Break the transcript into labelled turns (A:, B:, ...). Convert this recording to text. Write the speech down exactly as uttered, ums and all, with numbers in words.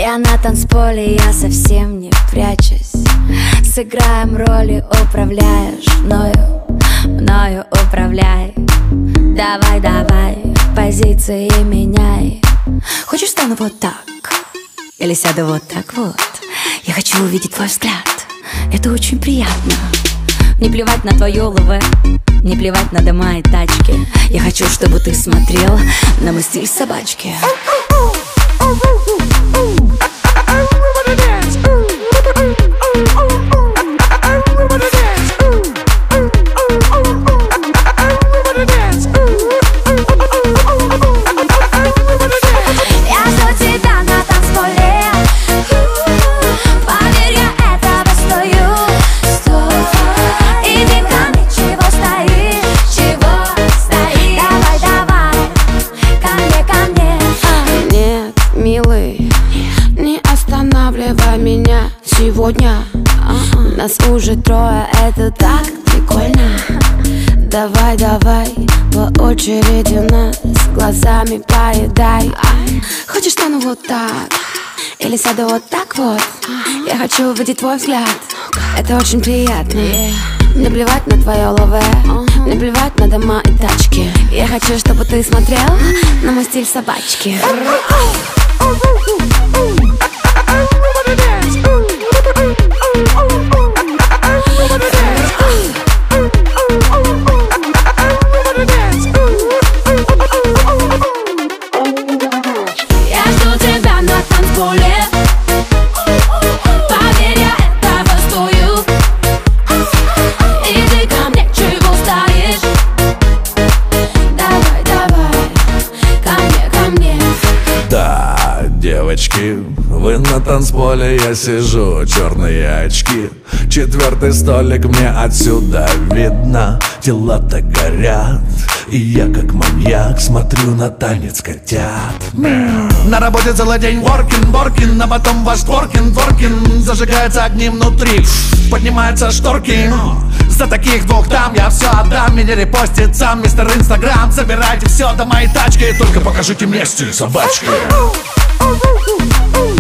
A: Я на танцполе, я совсем не прячусь. Сыграем роли, управляешь мною, мною управляй. Давай, давай, позиции меняй. Хочешь, стану вот так? Или сяду вот так вот? Я хочу увидеть твой взгляд. Это очень приятно. Не плевать на твое ЛВ, не плевать на дома и тачки. Я хочу, чтобы ты смотрел на мой стиль собачки.
B: Меня сегодня нас уже трое, это так прикольно. Давай, давай, по очереди нас глазами поедай. Хочешь, стану вот так? Или сяду вот так вот? Я хочу увидеть твой взгляд. Это очень приятно. Не плевать на твое ЛВ, не плевать на дома и тачки. Я хочу, чтобы ты смотрел на мой стиль собачки.
C: Девочки, вы на танцполе, я сижу, черные очки. Четвертый столик мне отсюда видно. Дела-то горят, и я как маньяк смотрю на танец котят. На работе целый день воркин, воркин, а потом ваш творкин, творкин. Зажигаются огни внутри, поднимаются шторки. За таких двух там я все отдам. Меня репостит сам мистер Инстаграм. Забирайте все до моей тачки, только покажите мне стиль собачки.
B: Oh, oh, oh, oh.